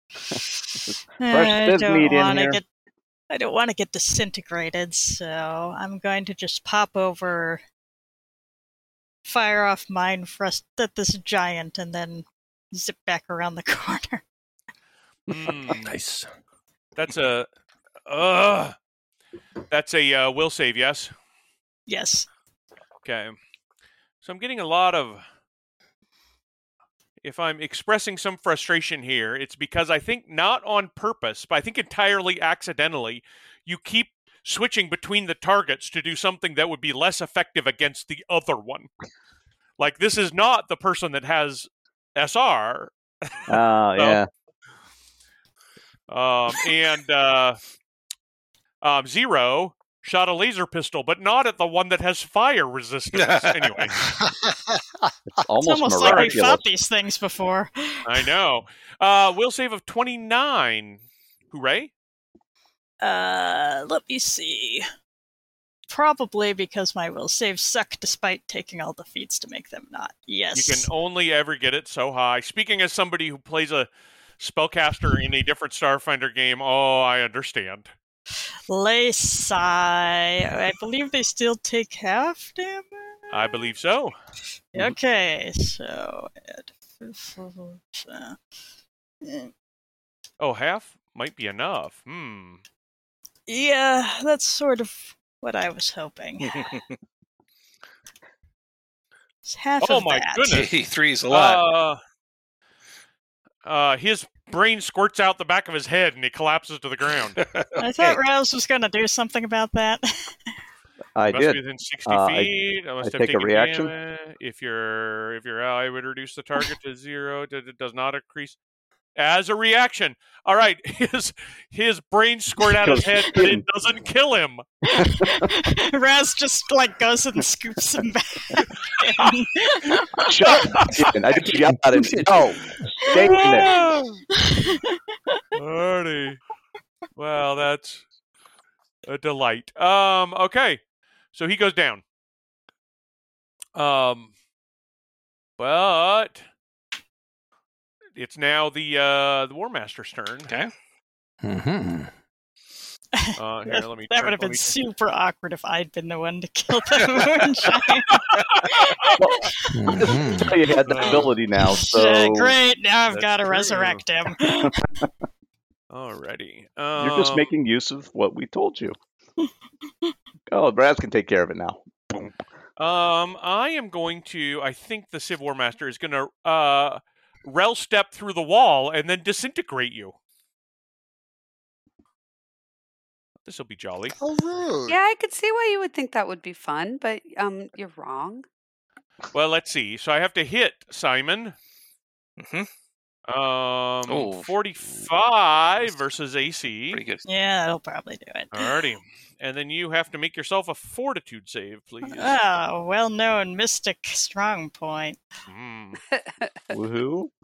I don't want to get disintegrated, so I'm going to just pop over, fire off Mind Thrust at this giant, and then zip back around the corner.
Nice.
That's a will save, yes?
Yes.
Okay. So I'm getting a lot of... If I'm expressing some frustration here, it's because I think not on purpose, but I think entirely accidentally, you keep switching between the targets to do something that would be less effective against the other one. Like, this is not the person that has SR.
Yeah.
Zero shot a laser pistol, but not at the one that has fire resistance. Anyway.
It's almost
like we fought these things before.
I know. Will save of 29. Hooray.
Let me see. Probably because my will saves suck despite taking all the feats to make them not. Yes.
You can only ever get it so high. Speaking as somebody who plays a spellcaster in a different Starfinder game, I understand.
Laysai. I believe they still take half damage?
I believe so.
Okay, so...
half might be enough.
Yeah, that's sort of what I was hoping. It's half of
my
that.
goodness.
3's a lot.
His brain squirts out the back of his head and he collapses to the ground.
I thought Rouse was going to do something about that.
I did.
Within 60 feet. I must have
take a
taken
reaction.
damage. If your ally would reduce the target to 0, it does not increase. As a reaction. All right, his brain squirt out his head, but it doesn't kill him.
Raz just goes and scoops him back.
Shut up! I just yelled at him. No, stay in there.
Alrighty. Well, that's a delight. Okay, so he goes down. But it's now the War Master's turn.
Okay.
Mm-hmm.
Here, let me
that would have been super awkward if I'd been the one to kill the moon giant.
You had that ability now, so
great. Now I've got to resurrect him.
Alrighty.
You're just making use of what we told you. Braz can take care of it now.
I am going to. I think the Civ War Master is going to rel step through the wall and then disintegrate you. This will be jolly.
Oh, rude.
Yeah, I could see why you would think that would be fun, but you're wrong.
Well, let's see. So I have to hit Simon.
Oh.
45 versus AC.
Pretty good.
Yeah, that'll probably do it.
Alrighty. And then you have to make yourself a fortitude save, please.
Oh, well-known mystic strong point.
Woohoo!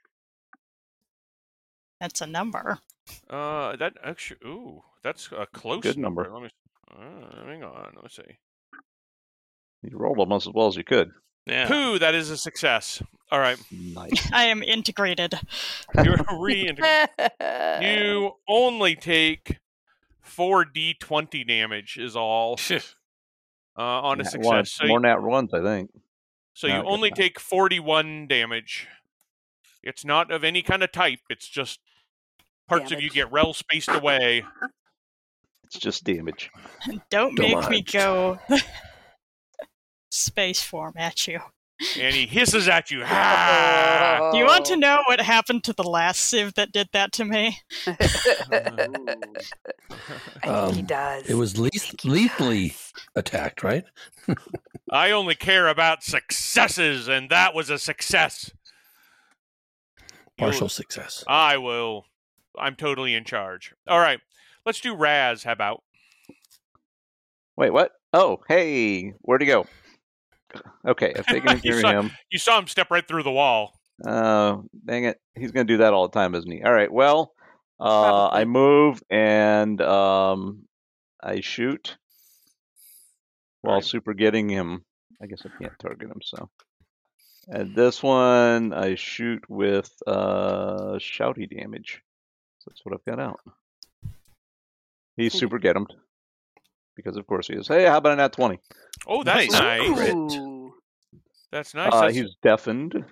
That's a number.
That actually, that's a close
Good number.
Let me. Hang on. Let me see.
You rolled almost as well as you could.
Yeah.
Pooh, that is a success. All right.
Nice.
I am integrated.
You're reintegrated. You only take 4d20 damage is all on a
Nat
success.
one.
So
More nat ones, I think.
So
No,
you
I guess
only
not.
take 41 damage. It's not of any kind of type. It's just parts of you get rel spaced away.
It's just damage.
Don't make me
Damaged.
go space form at you.
And he hisses at you. Ha!
Do you want to know what happened to the last Civ that did that to me?
I think he does.
It was lethally attacked, right?
I only care about successes, and that was a success.
Partial success.
I will. I'm totally in charge. All right. Let's do Raz. How about?
Wait, what? Oh, hey, where'd he go? Okay, I've taken him
You
near
saw-
him.
You saw him step right through the wall.
Dang it. He's going to do that all the time, isn't he? All right, well,
Probably.
I move and I shoot while
Right.
super getting him. I guess I can't target him, so. And this one, I shoot with shouty damage. So that's what I've got out. He's super get him. Because of course he is. Hey, how about a nat 20?
Oh, that's
Nice.
nice.
Ooh.
That's nice. That's
He's deafened.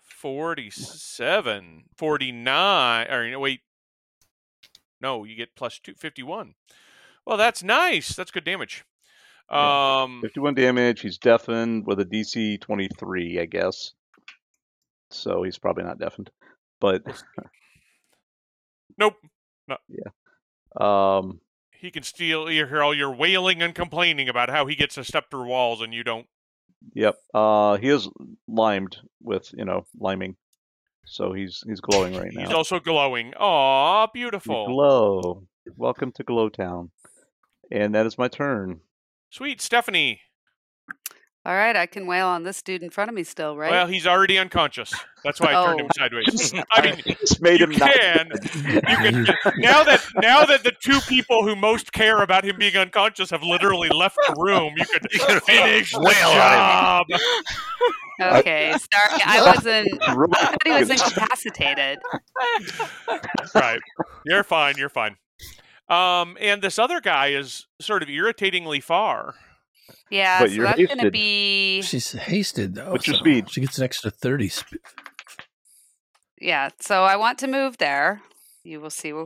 47, 49. Or no, wait. No, you get plus 2, 51. Well, that's nice. That's good damage.
51 damage. He's deafened with a DC 23, I guess. So he's probably not deafened. But
Nope. No.
yeah.
He can steal. You hear all your wailing and complaining about how he gets to step through walls and you don't.
Yep. He is limed with, liming. So he's glowing right now.
He's also glowing. Aw,
You
beautiful.
glow. Welcome to Glow Town. And that is my turn.
Sweet, Stephanie.
All right, I can wail on this dude in front of me still, right?
Well, he's already unconscious. That's why I turned him
Oh.
sideways. I mean,
Just made
you
him not
can. You can. Now that the two people who most care about him being unconscious have literally left the room, you could finish the
wail on
job.
Okay, sorry, I thought he was incapacitated.
Right. You're fine. You're fine. And this other guy is sort of irritatingly far.
Yeah,
But
so
you're
that's going to
hasted.
be...
She's hasted, though.
What's your
so
speed?
She gets an extra 30.
Yeah, so I want to move there. You will see.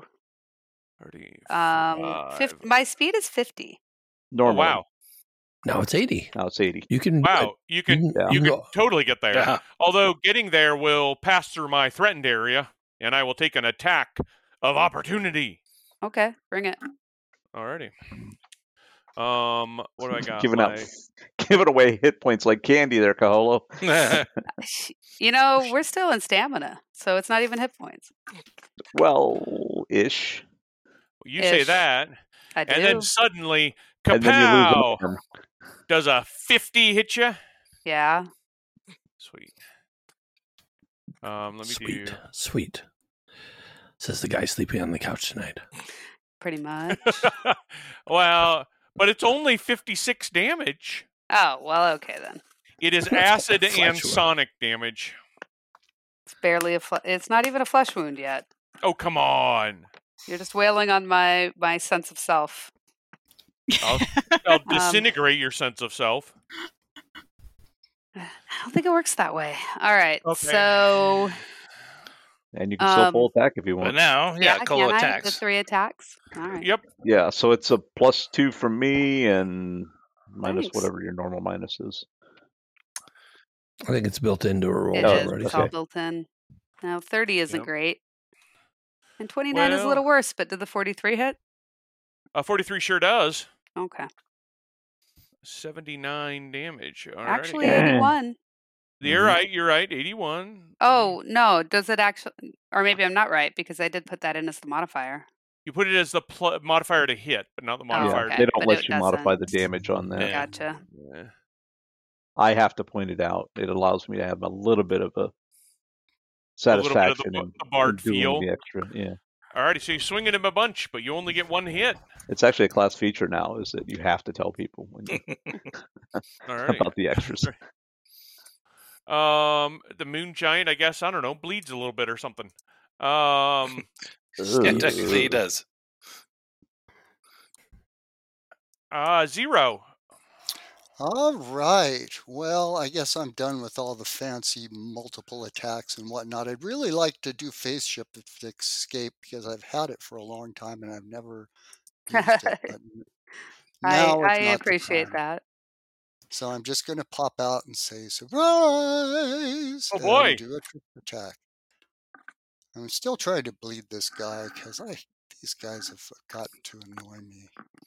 35.
My speed is 50.
Oh,
Normally.
wow.
Now it's 80.
Now it's 80.
You can.
Wow. You can
Yeah.
you can
go-
totally get there.
Yeah.
Although getting there will pass through my threatened area, and I will take an attack of opportunity.
Okay, bring it.
Alrighty. What do I got?
Giving away hit points like candy there, Kaholo.
You know, we're still in stamina, so it's not even hit points.
Well, ish.
You say
Ish.
that,
I do.
and then suddenly,
And then you lose an
kapow!
arm.
Does a 50 hit you?
Yeah.
Sweet. Let me
Sweet.
do.
Sweet. Says the guy sleeping on the couch tonight.
Pretty much.
Well, but it's only 56 damage.
Oh, well, okay then.
It is acid and
Flesh wound.
sonic damage.
It's barely it's not even a flesh wound yet.
Oh, come on.
You're just wailing on my sense of self.
I'll disintegrate your sense of self.
I don't think it works that way. All right.
Okay.
So
And you can still full attack if you
But
want.
now, yeah, Colo
can I?
attacks.
The 3 attacks. All right.
Yep.
Yeah, so it's a +2 from me and minus
Nice.
whatever your normal minus is.
I think it's built into a roll
It
Oh,
is.
already.
It's
okay.
all built in. Now 30 isn't
Yep.
great. And 29 is a
Well-
little worse, but did the 43 hit?
43 sure does.
Okay.
79 damage. Alrighty.
Actually, 81.
You're right. You're right. 81.
Oh, no. Does it actually... Or maybe I'm not right, because I did put that in as the modifier.
You put it as the modifier to hit, but not the modifier.
okay.
They don't
But
let
it
you modify the
doesn't.
damage on that.
Gotcha.
Yeah.
I have to point it out. It allows me to have a little bit of a satisfaction
the bard
in doing
feel.
the extra. Yeah.
Alrighty, so you swing at him a bunch, but you only get one hit.
It's actually a class feature now, is that you have to tell people when you about the extras.
The moon giant, I guess, I don't know, bleeds a little bit or something.
Yeah, technically he does.
0.
All right. Well, I guess I'm done with all the fancy multiple attacks and whatnot. I'd really like to do phase shift escape because I've had it for a long time and I've never used it. But now
I
it's not the
appreciate
time.
that.
So I'm just going to pop out and say surprise.
Oh boy!
And do a trick attack. I'm still trying to bleed this guy because these guys have gotten to annoy me.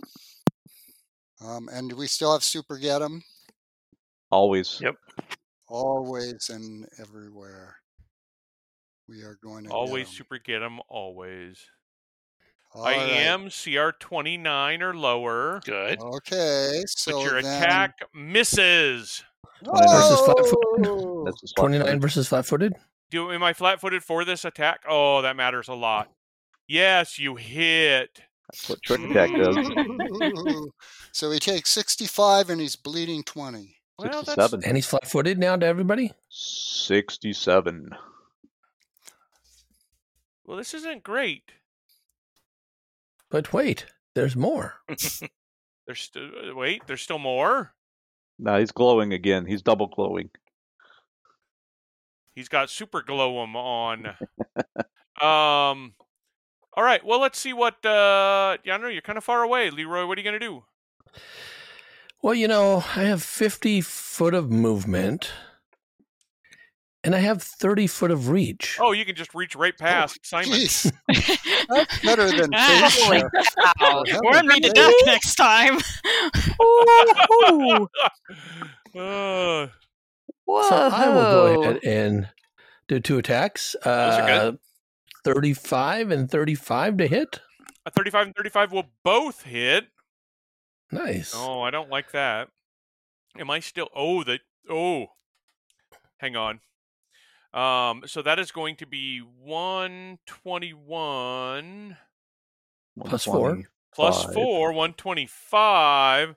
And do we still have super get 'em?
Always.
Yep.
Always and everywhere. We are going to
always
get 'em.
super get 'em, always.
All
I
right.
am CR 29 or lower.
Good.
Okay, so
But your
then...
attack misses.
29 versus
Whoa!
flat-footed.
That's just
29 versus flat-footed.
Am I flat-footed for this attack? Oh, that matters a lot. Yes, you hit.
That's what trick attack does.
So he takes 65 and he's bleeding 20.
Well,
67.
And he's flat-footed now to everybody?
67.
Well, this isn't great.
But wait, there's more.
There's still more?
No, he's glowing again. He's double glowing.
He's got super glow-em on. All right, well, let's see what... I know you're kind of far away. Leroy, what are you going to do?
Well, I have 50 foot of movement, and I have 30 foot of reach.
Oh, you can just reach right past Simon.
Jeez. That's better than
Holy
phase
cow.
shift.
Warn me to death next time.
Whoa.
So I will go ahead and do 2 attacks.
Those are good.
35 and 35 to hit.
A 35 and 35 will both hit.
Nice.
Oh, I don't like that. Am I still... hang on. So that is going to be 121...
Plus 4.
Plus 4, 125.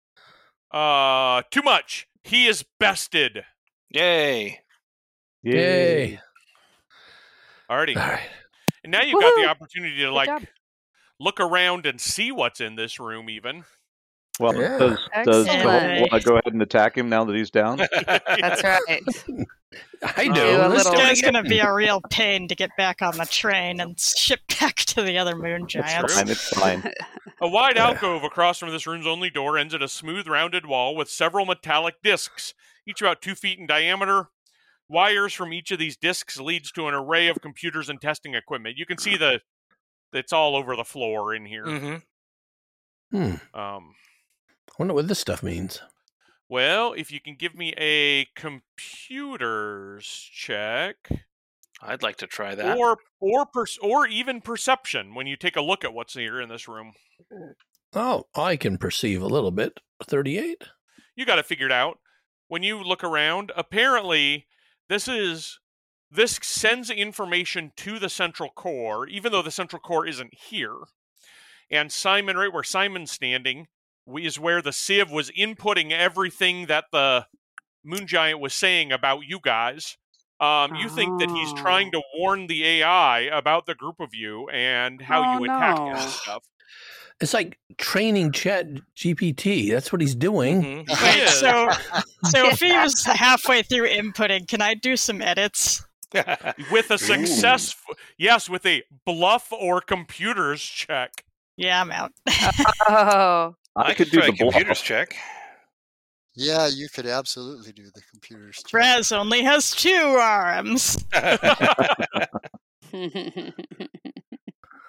Too much. He is bested.
Yay.
Yay.
Alrighty.
All right.
And now you've got the
Woohoo!
opportunity to,
Good job.
look around and see what's in this room, even.
Well,
Yeah.
does
Excellent.
Cole want to go ahead and attack him now that he's down?
That's right.
I
Do
do.
a
Let's
little-
do it
It's
again.
going to be a real pain to get back on the train and ship back to the other moon giants.
Fine, it's fine.
A wide alcove across from this room's only door ends at a smooth, rounded wall with several metallic discs, each about 2 feet in diameter. Wires from each of these discs leads to an array of computers and testing equipment. You can see it's all over the floor in here.
Mm-hmm.
I wonder what this stuff means.
Well, if you can give me a computers check,
I'd like to try that.
or even perception when you take a look at what's here in this room.
Oh, I can perceive a little bit. 38.
You got it figured out. When you look around, apparently this sends information to the central core, even though the central core isn't here. And Simon, right where Simon's standing, is where the Civ was inputting everything that the Moon Giant was saying about you guys. You think that he's trying to warn the AI about the group of you and how you attack him and stuff.
It's like training Chat GPT. That's what he's doing.
Mm-hmm.
He
Wait,
is.
so if he was halfway through inputting, can I do some edits?
With a success, yes, with a bluff or computers check.
Yeah, I'm out.
Oh.
I
could
do
try
the
a computers
bluff.
check.
Yeah, you could absolutely do the computers. check.
Raz only has 2 arms.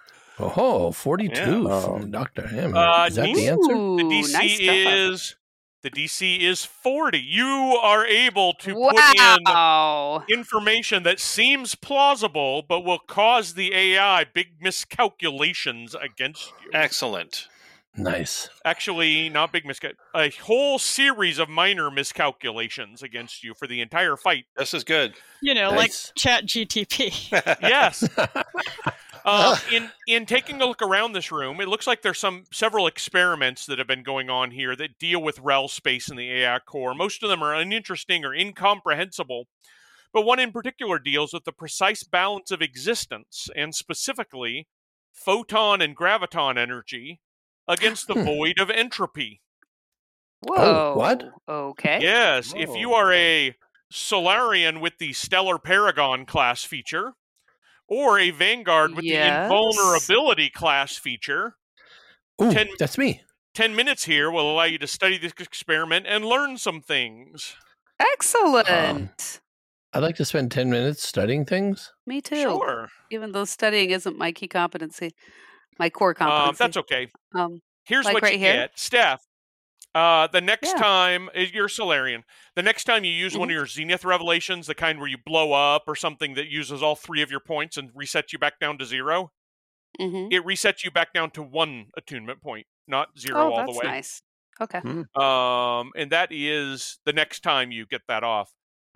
Oh, 42
Yeah.
from Dr. Hammond. Is that the answer?
Ooh,
The DC
nice stuff.
is The DC is 40. You are able to put
Wow.
in information that seems plausible, but will cause the AI big miscalculations against you.
Excellent.
Nice.
Actually, not big a whole series of minor miscalculations against you for the entire fight.
This is good.
You know,
Nice.
like Chat GTP.
Yes. In taking a look around this room, it looks like there's several experiments that have been going on here that deal with rel space in the AI core. Most of them are uninteresting or incomprehensible, but one in particular deals with the precise balance of existence, and specifically photon and graviton energy against the void of entropy.
Whoa.
Oh, what?
Okay.
Yes, if you are a Solarian with the Stellar Paragon class feature, or a Vanguard with the Invulnerability class feature,
Ooh, that's me.
10 minutes here will allow you to study this experiment and learn some things.
Excellent.
I'd like to spend 10 minutes studying things.
Me too.
Sure.
Even though studying isn't my key competency, my core competency.
That's okay. Here's
like
what
right
you
here?
get. Steph, the next time, you're Solarian, the next time you use one of your Zenith Revelations, the kind where you blow up or something that uses all 3 of your points and resets you back down to 0, it resets you back down to 1 attunement point, not 0 all the way.
Oh, that's nice. Okay.
And that is the next time you get that off.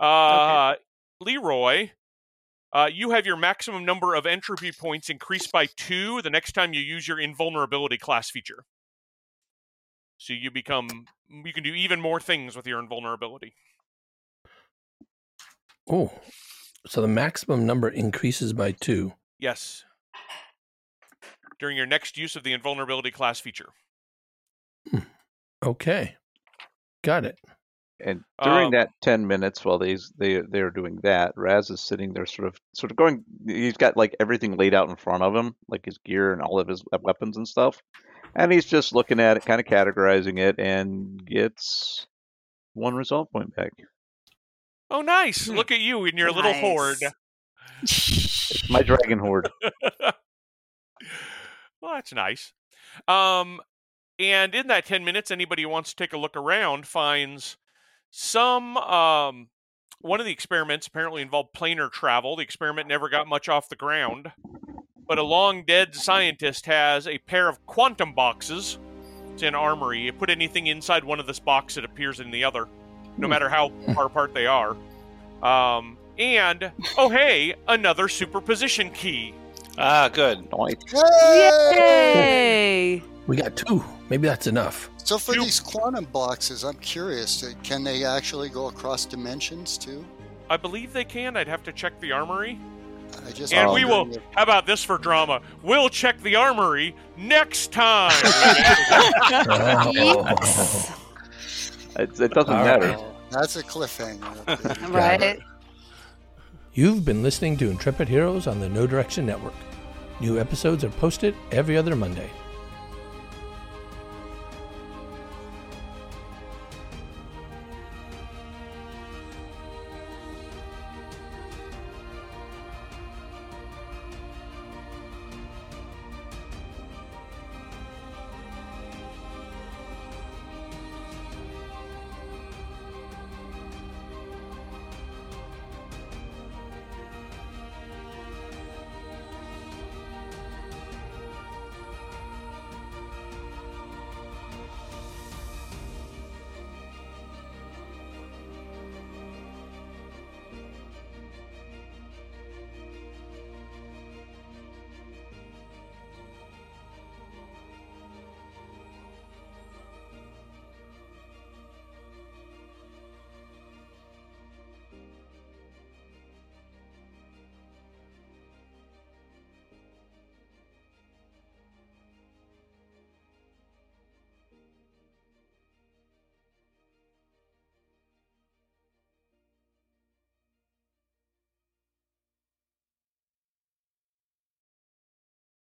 Leroy, you have your maximum number of entropy points increased by 2 the next time you use your Invulnerability class feature. So you can do even more things with your invulnerability.
Oh, so the maximum number increases by 2.
Yes. During your next use of the invulnerability class feature.
Okay. Got it.
And during that 10 minutes while they're doing that, Raz is sitting there sort of going, he's got like everything laid out in front of him, like his gear and all of his weapons and stuff. And he's just looking at it, kind of categorizing it, and gets 1 resolve point back.
Oh, nice. Look at you in your little horde.
It's my dragon horde.
Well, that's nice. And in that 10 minutes, anybody who wants to take a look around finds some... one of the experiments apparently involved planar travel. The experiment never got much off the ground. But a long-dead scientist has a pair of quantum boxes. It's in Armory. You put anything inside one of this box, it appears in the other, no matter how far apart they are. And, oh hey, another superposition key.
Ah, good.
Yay!
We got 2. Maybe that's enough.
So for these quantum boxes, I'm curious, can they actually go across dimensions too?
I believe they can. I'd have to check the Armory.
And
we will. How about this for drama? We'll check the Armory next time.
It doesn't matter.
That's a cliffhanger.
Right.
You've been listening to Intrepid Heroes on the No Direction Network. New episodes are posted every other Monday.